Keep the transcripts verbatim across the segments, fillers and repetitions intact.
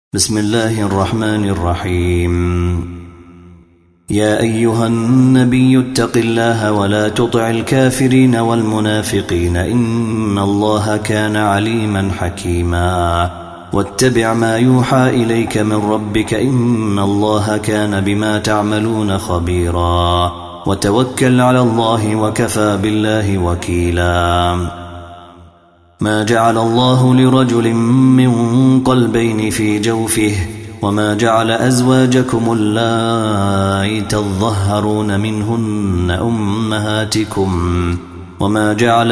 بسم الله الرحمن الرحيم. يا أيها النبي اتق الله ولا تطع الكافرين والمنافقين إن الله كان عليما حكيما. واتبع ما يوحى إليك من ربك إن الله كان بما تعملون خبيرا. وتوكل على الله وكفى بالله وكيلا. ما جعل الله لرجل من قلبين في جوفه وما جعل أزواجكم اللائي تظهرون منهن أمهاتكم وما جعل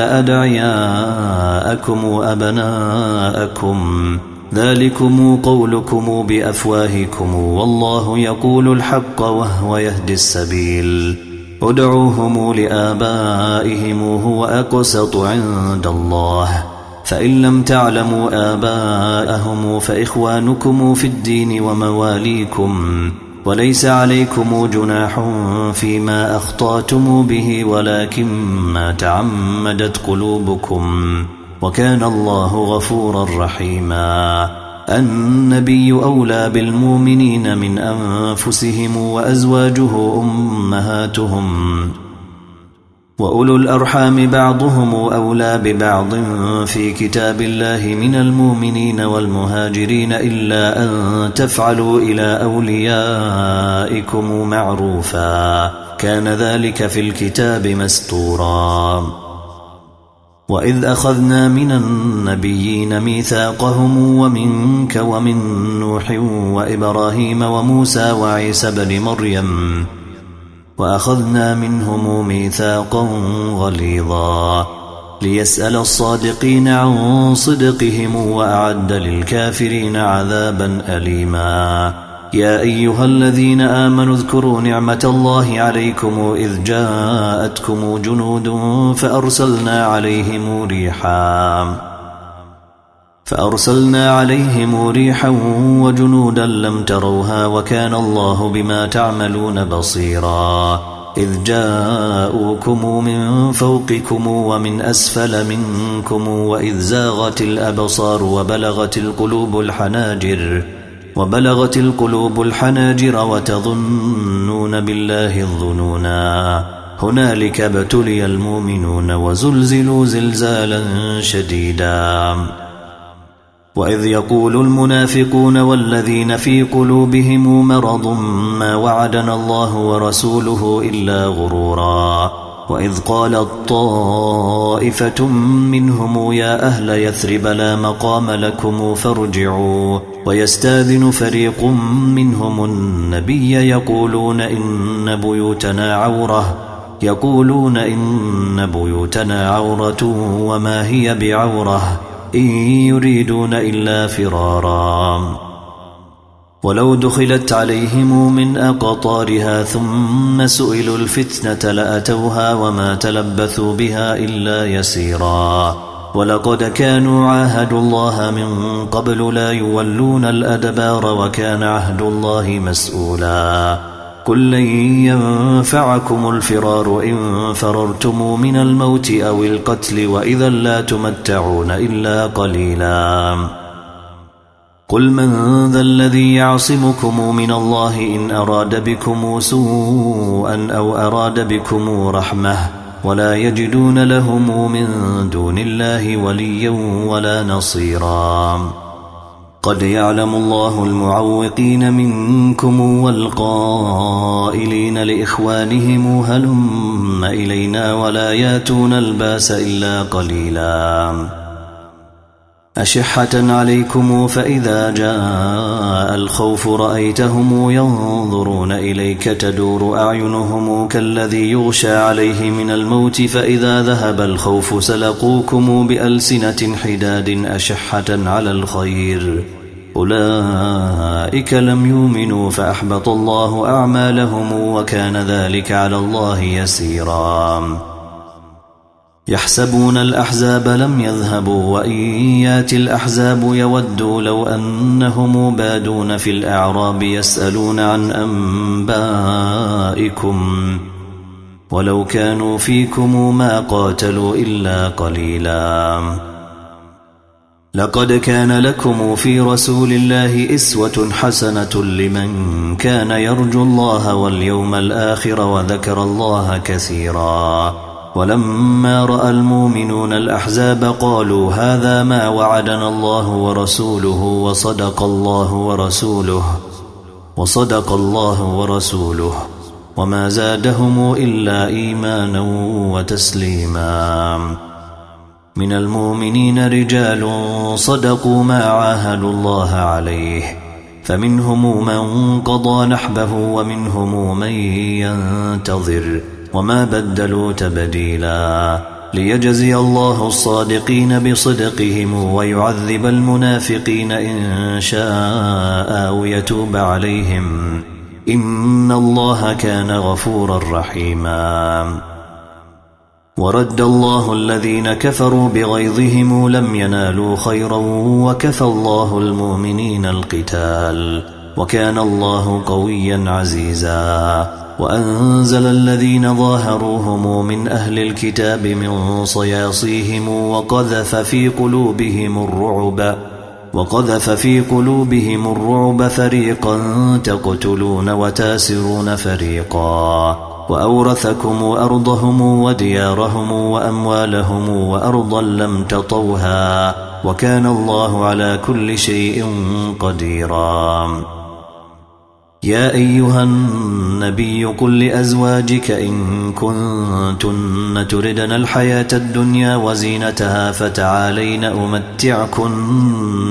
أدعياءكم أبناءكم ذلكم قولكم بأفواهكم والله يقول الحق وهو يهدي السبيل. ادعوهم لآبائهم هو أقسط عند الله فإن لم تعلموا آباءهم فإخوانكم في الدين ومواليكم وليس عليكم جناح فيما أخطأتم به ولكن ما تعمدت قلوبكم وكان الله غفورا رحيما. النبي أولى بالمؤمنين من أنفسهم وأزواجه أمهاتهم وأولو الأرحام بعضهم أولى ببعض في كتاب الله من المؤمنين والمهاجرين إلا أن تفعلوا إلى أوليائكم معروفا كان ذلك في الكتاب مستورا. وإذ أخذنا من النبيين ميثاقهم ومنك ومن نوح وإبراهيم وموسى وعيسى بن مريم وأخذنا منهم ميثاقا غليظا ليسأل الصادقين عن صدقهم وأعد للكافرين عذابا أليما. يا أيها الذين آمنوا اذكروا نعمة الله عليكم إذ جاءتكم جنود فأرسلنا عليهم ريحا فأرسلنا عليهم ريحا وجنودا لم تروها وكان الله بما تعملون بصيرا. إذ جاءوكم من فوقكم ومن أسفل منكم وإذ زاغت الأبصار وبلغت القلوب الحناجر وبلغت القلوب الحناجر وتظنون بالله الظنونا هنالك ابتلي المؤمنون وزلزلوا زلزالا شديدا. وإذ يقول المنافقون والذين في قلوبهم مرض ما وعدنا الله ورسوله إلا غرورا. وإذ قالت طائفة منهم يا أهل يثرب لا مقام لكم فارجعوا ويستاذن فريق منهم النبي يقولون إن بيوتنا عورة يقولون إن بيوتنا عورة وما هي بعورة إن يريدون إلا فرارا. ولو دخلت عليهم من أقطارها ثم سئلوا الفتنة لأتوها وما تلبثوا بها إلا يسيرا. ولقد كانوا عاهدوا الله من قبل لا يولون الأدبار وكان عهد الله مسؤولا. قل لن ينفعكم الفرار إن فررتم من الموت أو القتل وإذا لا تمتعون إلا قليلا. قل من ذا الذي يعصمكم من الله إن أراد بكم سوءا أو أراد بكم رحمة ولا يجدون لهم من دون الله وليا ولا نصيرا. قد يعلم الله المعوقين منكم والقائلين لإخوانهم هلم إلينا ولا ياتون الباس إلا قليلا. أشحة عليكم فإذا جاء الخوف رأيتهم ينظرون إليك تدور أعينهم كالذي يغشى عليه من الموت فإذا ذهب الخوف سلقوكم بألسنة حداد أشحة على الخير أولئك لم يؤمنوا فأحبط الله أعمالهم وكان ذلك على الله يسيرا. يحسبون الأحزاب لم يذهبوا وإن يات الأحزاب يودوا لو أنهم بادون في الأعراب يسألون عن أنبائكم ولو كانوا فيكم ما قاتلوا إلا قليلا. لقد كان لكم في رسول الله إسوة حسنة لمن كان يرجو الله واليوم الآخر وذكر الله كثيرا. ولما رأى المؤمنون الأحزاب قالوا هذا ما وعدنا الله ورسوله وصدق الله ورسوله وصدق الله ورسوله وما زادهم إلا إيمانا وتسليما. من المؤمنين رجال صدقوا ما عاهدوا الله عليه فمنهم من قضى نحبه ومنهم من ينتظر وما بدلوا تبديلا، ليجزي الله الصادقين بصدقهم ويعذب المنافقين إن شاء أو يتوب عليهم، إن الله كان غفورا رحيما. ورد الله الذين كفروا بغيظهم لم ينالوا خيرا وكفى الله المؤمنين القتال وكان الله قويا عزيزا. وأنزل الذين ظاهروهم من أهل الكتاب من صياصيهم وقذف في قلوبهم الرعب وقذف في قلوبهم الرعب فريقا تقتلون وتاسرون فريقا، وأورثكم أرضهم وديارهم وأموالهم وأرضا لم تطوها وكان الله على كل شيء قديرا. يا أيها النبي قل لأزواجك إن كنتن تردن الحياة الدنيا وزينتها فتعالين أمتعكن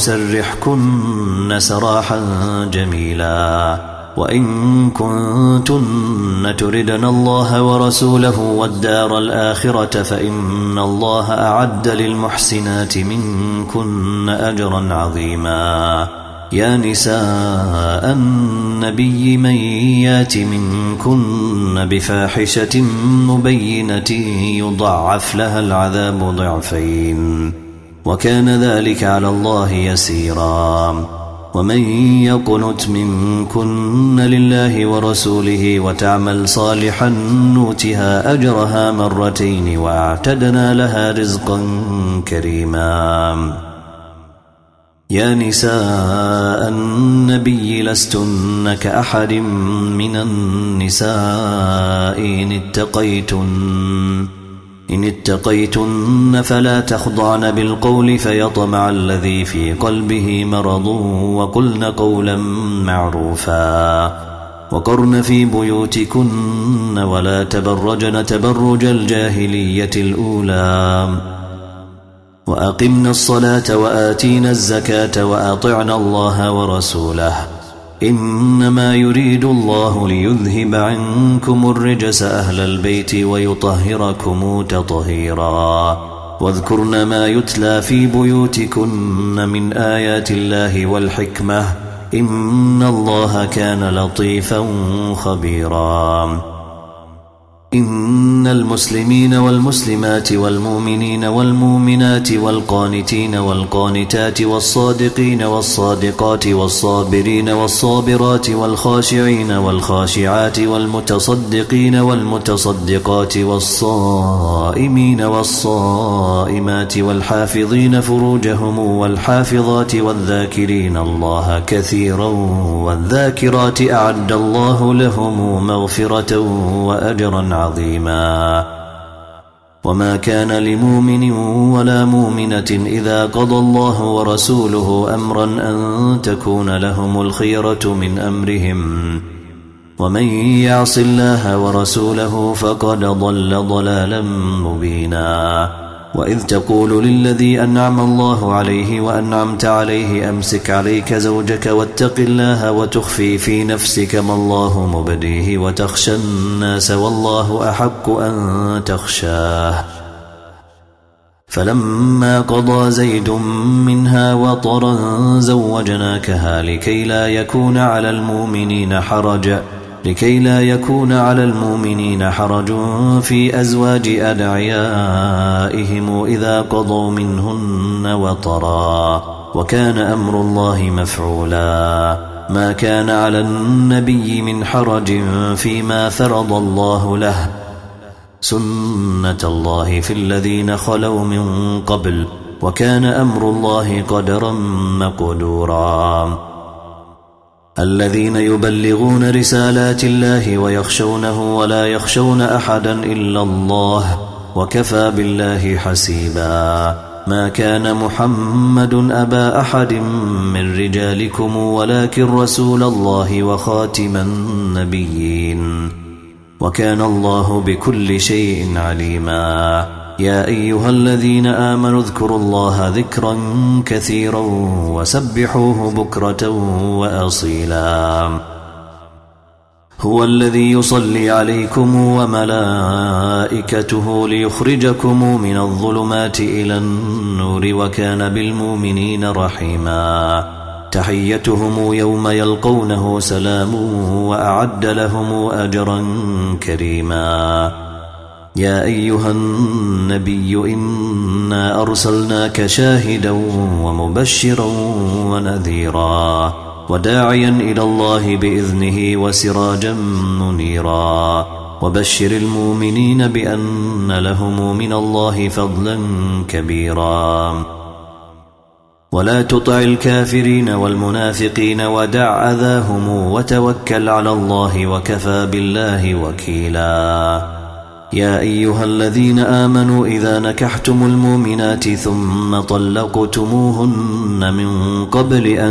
وأسرحكن سراحا جميلا، وإن كنتن تردن الله ورسوله والدار الآخرة فإن الله أعد للمحسنات منكن أجرا عظيما. يا نساء النبي من يات منكن بفاحشة مبينة يضعف لها العذاب ضعفين وكان ذلك على الله يسيرا. ومن يقنت منكن لله ورسوله وتعمل صالحا نؤتها أجرها مرتين وأعتدنا لها رزقا كريما. يا نساء النبي لستن كأحد من النساء إن اتقيتن إن اتقيتن فلا تخضعن بالقول فيطمع الذي في قلبه مرض وقلن قولا معروفا، وقرن في بيوتكن ولا تبرجن تبرج الجاهلية الأولى، وأقمنا الصلاة وآتينا الزكاة وأطعنا الله ورسوله، إنما يريد الله ليذهب عنكم الرجس أهل البيت ويطهركم تطهيرا. واذكرن ما يتلى في بيوتكن من آيات الله والحكمة، إن الله كان لطيفا خبيرا. إن المسلمين والمسلمات والمؤمنين والمؤمنات والقانتين والقانتات والصادقين والصادقات والصابرين والصابرات والخاشعين والخاشعات والمتصدقين والمتصدقات والصائمين والصائمات والحافظين فروجهم والحافظات والذاكرين الله كثيرا والذاكرات أعد الله لهم مغفرة وأجرا عظيما. وما كان لمؤمن ولا مؤمنة إذا قضى الله ورسوله أمرا أن تكون لهم الخيرة من أمرهم، ومن يعص الله ورسوله فقد ضل ضلالا مبينا. وإذ تقول للذي أنعم الله عليه وأنعمت عليه أمسك عليك زوجك واتق الله وتخفي في نفسك ما الله مبديه وتخشى الناس والله أحق أن تخشاه، فلما قضى زيد منها وطرا زوجناكها لكي لا يكون على المؤمنين حرج لكي لا يكون على المؤمنين حرج في أزواج أدعيائهم إذا قضوا منهن وطرا، وكان أمر الله مفعولا. ما كان على النبي من حرج فيما فرض الله له، سنة الله في الذين خلوا من قبل، وكان أمر الله قدرا مقدورا. الذين يبلغون رسالات الله ويخشونه ولا يخشون أحدا إلا الله وكفى بالله حسيبا. ما كان محمد أبا أحد من رجالكم ولكن رسول الله وخاتم النبيين وكان الله بكل شيء عليما. يا أيها الذين آمنوا اذكروا الله ذكرا كثيرا وسبحوه بكرة وأصيلا. هو الذي يصلي عليكم وملائكته ليخرجكم من الظلمات إلى النور وكان بالمؤمنين رحيما. تحيتهم يوم يلقونه سلام وأعد لهم أجرا كريما. يا أيها النبي إنا أرسلناك شاهدا ومبشرا ونذيرا وداعيا إلى الله بإذنه وسراجا منيرا. وبشر المؤمنين بأن لهم من الله فضلا كبيرا. ولا تطع الكافرين والمنافقين ودع أذاهم وتوكل على الله وكفى بالله وكيلا. يا أيها الذين آمنوا إذا نكحتم المؤمنات ثم طلقتموهن من قبل أن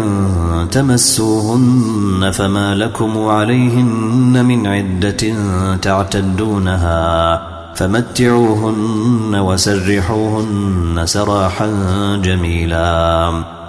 تمسوهن فما لكم عليهن من عدة تعتدونها فمتعوهن وسرحوهن سراحا جميلا.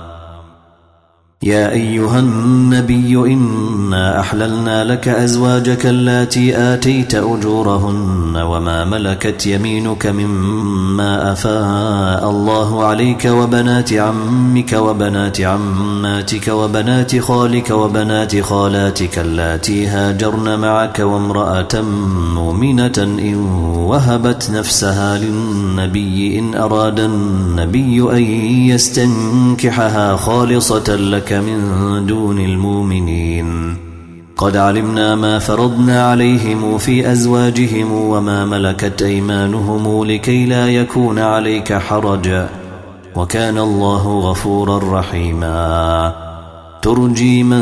يا أيها النبي إنا أحللنا لك أزواجك اللاتي آتيت أجورهن وما ملكت يمينك مما أفاء الله عليك وبنات عمك وبنات عماتك وبنات خالك وبنات خالاتك اللاتي هاجرن معك وامرأة مؤمنة إن وهبت نفسها للنبي إن أراد النبي أن يستنكحها خالصة لك من دون المؤمنين. قد علمنا ما فرضنا عليهم في أزواجهم وما ملكت أيمانهم لكي لا يكون عليك حرج وكان الله غفورا رحيما. ترجي من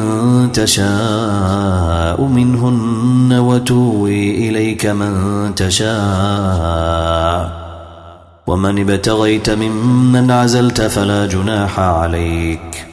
تشاء منهن وتوي إليك من تشاء ومن ابتغيت ممن عزلت فلا جناح عليك.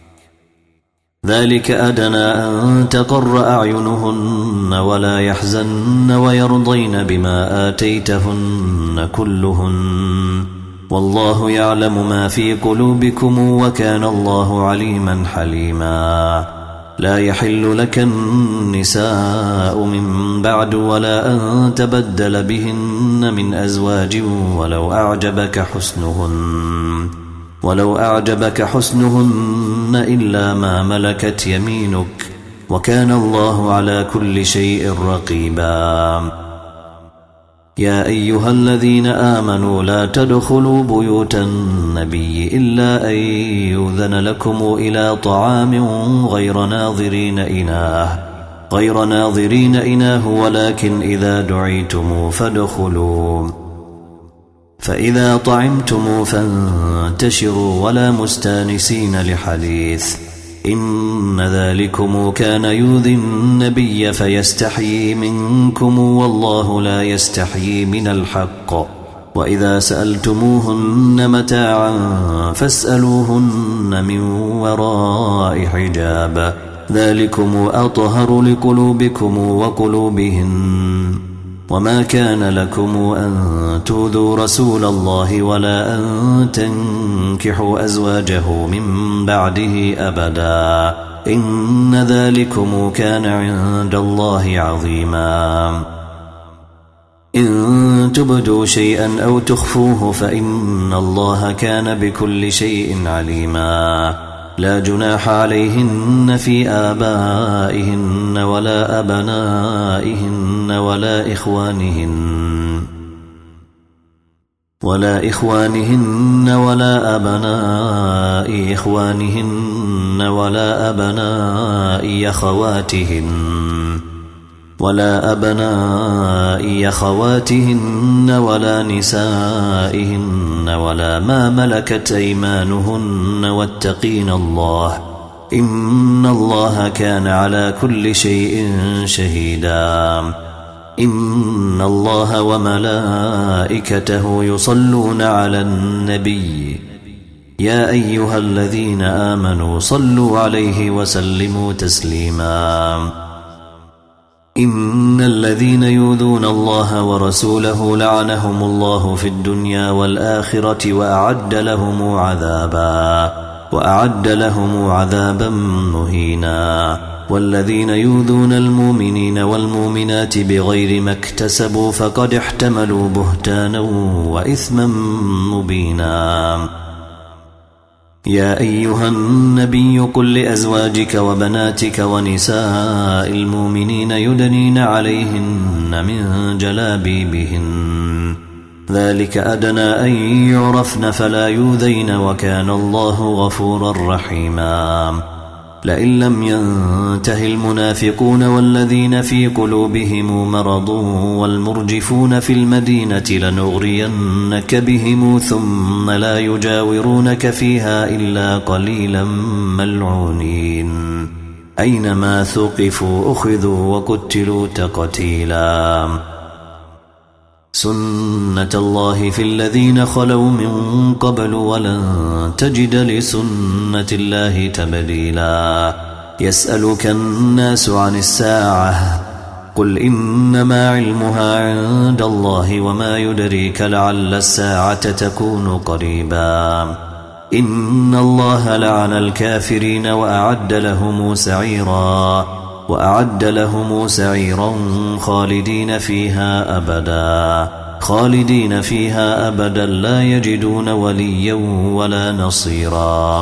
ذلك أدنى أن تقر أعينهن ولا يحزن ويرضين بما آتيتهن كلهن والله يعلم ما في قلوبكم وكان الله عليما حليما. لا يحل لك النساء من بعد ولا أن تبدل بهن من أزواج ولو أعجبك حسنهن ولو أعجبك حسنهن إلا ما ملكت يمينك وكان الله على كل شيء رقيبا. يا أيها الذين آمنوا لا تدخلوا بيوت النبي إلا أن يؤذن لكم إلى طعام غير ناظرين إناه غير ناظرين إناه ولكن إذا دعيتم فادخلوا فإذا طعمتم فانتشروا ولا مستانسين لحديث إن ذلكم كان يؤذي النبي فيستحيي منكم والله لا يستحيي من الحق. وإذا سألتموهن متاعا فاسألوهن من وراء حجاب ذلكم أطهر لقلوبكم وقلوبهن. وما كان لكم أن تؤذوا رسول الله ولا أن تنكحوا أزواجه من بعده أبدا إن ذلكم كان عند الله عظيما. إن تبدوا شيئا أو تخفوه فإن الله كان بكل شيء عليما. لا جناح عليهن في آبائهن ولا أبنائهن ولا إخوانهن ولا إخوانهن ولا أبناء إخوانهن ولا أبناء أخواتهن ولا أبناء أخواتهن ولا نسائهن ولا ما ملكت أيمانهن واتقين الله إن الله كان على كل شيء شهيدا إن الله وملائكته يصلون على النبي يا أيها الذين آمنوا صلوا عليه وسلموا تسليما إن الذين يؤذون الله ورسوله لعنهم الله في الدنيا والآخرة وأعد لهم عذابا وأعد لهم عذابا مهينا والذين يؤذون المؤمنين والمؤمنات بغير ما اكتسبوا فقد احتملوا بهتانا وإثما مبينا يا أيها النبي قل لأزواجك وبناتك ونساء المؤمنين يدنين عليهن من جلابيبهن ذلك أدنى أن يعرفن فلا يؤذين وكان الله غفورا رحيما لئن لم ينته المنافقون والذين في قلوبهم مرض والمرجفون في المدينة لنغرينك بهم ثم لا يجاورونك فيها إلا قليلا ملعونين أينما ثقفوا أخذوا وقتلوا تقتيلا سنة الله في الذين خلوا من قبل ولن تجد لسنة الله تبديلا يسألك الناس عن الساعة قل إنما علمها عند الله وما يدريك لعل الساعة تكون قريبا إن الله لعن الكافرين وأعد لهم سعيرا وأعد لهم سعيرا خالدين فيها أبدا خالدين فيها أبدا لا يجدون وليا ولا نصيرا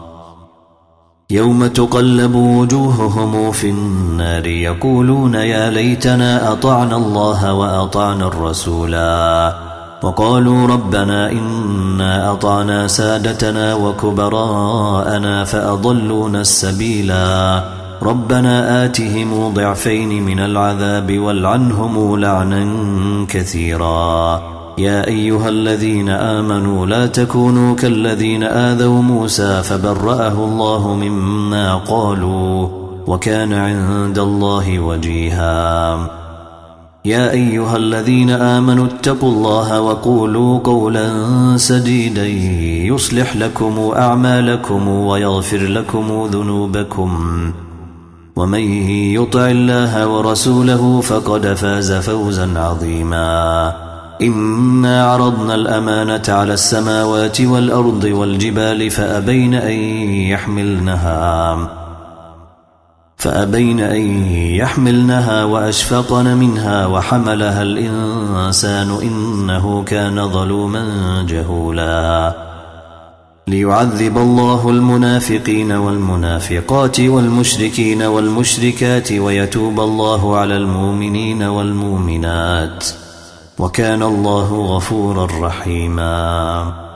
يوم تقلب وجوههم في النار يقولون يا ليتنا أطعنا الله وأطعنا الرسولا وقالوا ربنا إنا أطعنا سادتنا وكبراءنا فأضلونا السبيلا ربنا آتهم ضعفين من العذاب والعنهم لعنا كثيرا يا أيها الذين آمنوا لا تكونوا كالذين آذوا موسى فبرأه الله مما قالوا وكان عند الله وجيها يا أيها الذين آمنوا اتقوا الله وقولوا قولا سديدا يصلح لكم أعمالكم ويغفر لكم ذنوبكم ومن يطع الله ورسوله فقد فاز فوزا عظيما إنا عرضنا الأمانة على السماوات والأرض والجبال فأبين أن يحملنها فأبين أن يحملنها وأشفقن منها وحملها الإنسان إنه كان ظلوما جهولا ليعذب الله المنافقين والمنافقات والمشركين والمشركات ويتوب الله على المؤمنين والمؤمنات وكان الله غفورا رحيما